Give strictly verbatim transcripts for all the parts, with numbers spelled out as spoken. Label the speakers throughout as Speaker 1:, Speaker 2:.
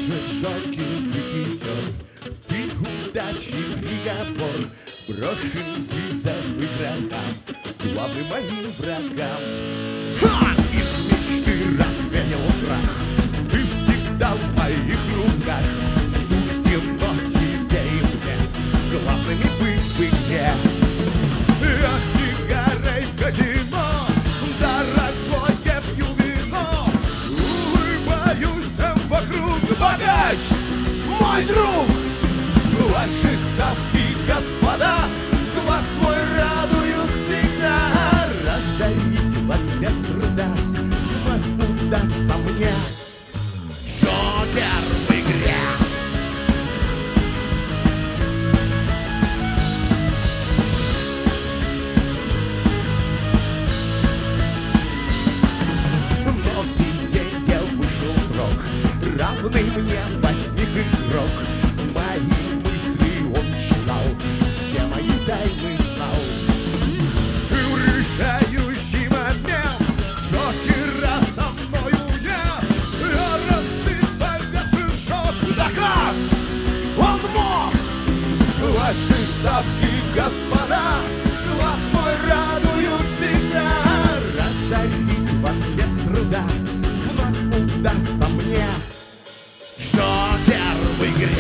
Speaker 1: же, Джокер, ты хитер, ты удачи приговор, брошен вызов игрокам, главным моим врагам. Ха! Их мечты развеял прах, ты всегда в моих руках. Суждено тебе и мне главными быть в игре. Я сигарой в казино, дорогое пью вино, улыбаюсь всем вокруг. Богач, мой друг! Ваши ставки, господа, глаз мой радуют всегда. Разорить вас без труда вновь удастся мне. Джокер в игре. Но в везенье вышел срок, равный мне восьми игрок. Мои мысли он читал, все мои тайны знал. И в решающий момент Джокера со мною нет. Яростный повешен шок. Да как он мог? Ваши ставки, господа, глаз мой радуют всегда. Разорить вас без труда вновь удастся мне. Джокер в игре.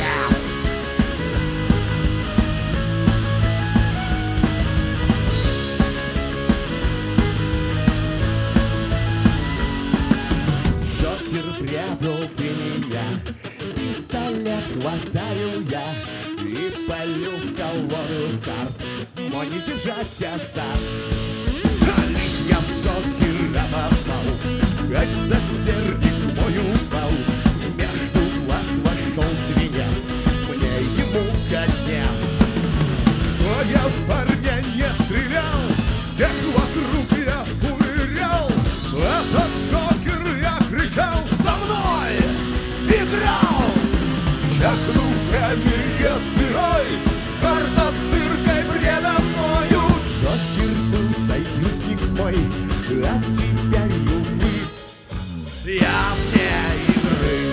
Speaker 1: Джокер, предал ты меня, пистолет хватаю я и полю в колоду карт мой не сдержать азарт. А лишь я в Джокера попал, как соперник мой упал. Между глаз вошел свинец, мне ему конец. Что я в парня не стрелял, всех вокруг я уверял. Этот Джокер, я кричал, со мной играл. Чахнув в камере сырой, карта с дыркой предо мною. Джокер был союзник мой, а теперь, увы, я вне игры.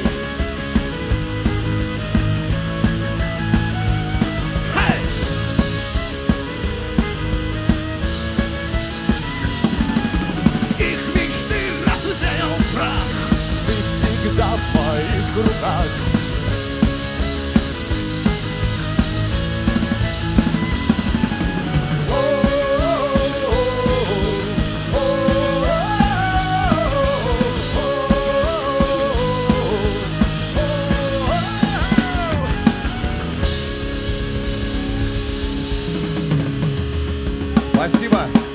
Speaker 1: Hey! Их мечты развеял прах, ты всегда в моих руках. Спасибо.